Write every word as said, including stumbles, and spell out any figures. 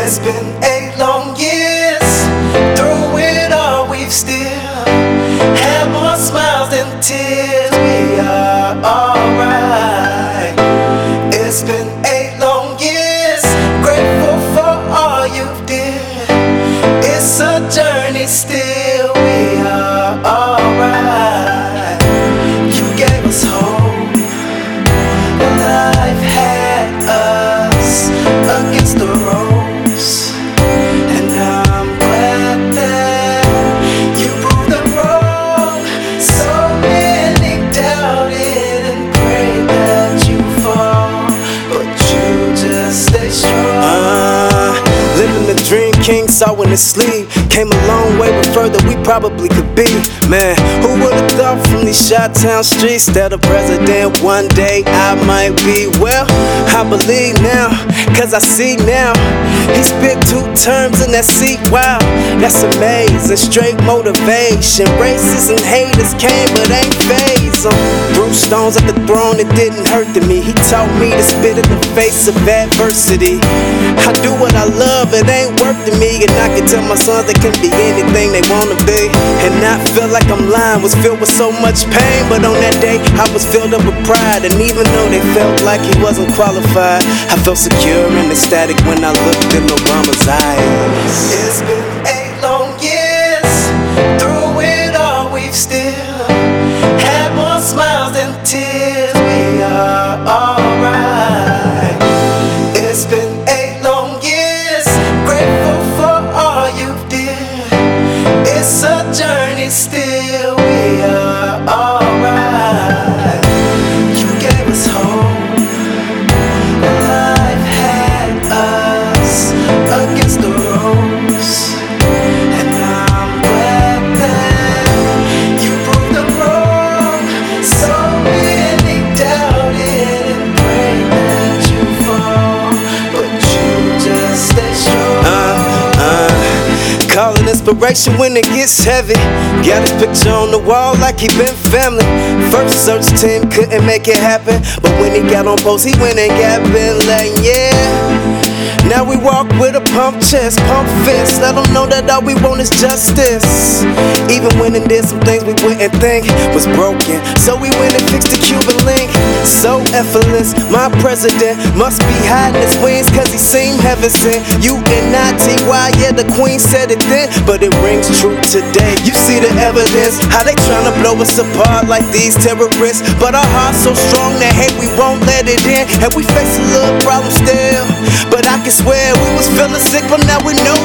It's been eight long years. Through it all, we've still had more smiles than tears. We are alright. It's been eight long years. Grateful for all you did. It's a journey still. We are alright. You gave us hope. Life had us against the ropes, and I'm glad that you proved them wrong. So many doubted and prayed that you fall, but you just stay strong. Uh, living the dream King saw in his sleep. Came a long way, but further we probably could be. Man, who would've thought from these Chi-Town streets that a president one day I might be? Well, I believe now, cause I see now. He spit two terms in that seat, wow, that's amazing. Straight motivation. Racists and haters came but ain't phase 'em. Threw stones at the throne, it didn't hurt to me. He taught me to spit in the face of adversity. I do what I love, it ain't work to me. And I can tell my sons they can be anything they wanna be. And not feel like I'm lying, was filled with so much pain. But on that day, I was filled up with pride. And even though they felt like he wasn't qualified, I felt secure and ecstatic when I looked in Obama's eyes. It's been eight long years. Through it all, we've still had more smiles than tears. We are alright. It's been eight long years. Grateful for all you did. It's a journey still. We are alright. You gave us hope. Life had us against the ropes, and I'm glad that you proved them wrong. So many doubted and prayed that you fall, but you just stay strong. Uh, uh, calling inspiration when it gets heavy. Got his picture on the wall like he been family. First search team couldn't make it happen, but when he got on post, he went and got been like, yeah. Now we walk with a pump chest, pump fist. Let them know that all we want is justice. Even when it did some things we wouldn't think was broken, so we went and fixed the Cuban link. So effortless, my president must be hiding his wings, cause he seemed heaven sent. U N I T Y, yeah, the queen said it then, but it rings true today. You see the evidence, how they tryna blow us apart like these terrorists. But our heart's so strong that hate we won't let it in. And we face a little problem still, but I can swear we was feeling sick, but now we know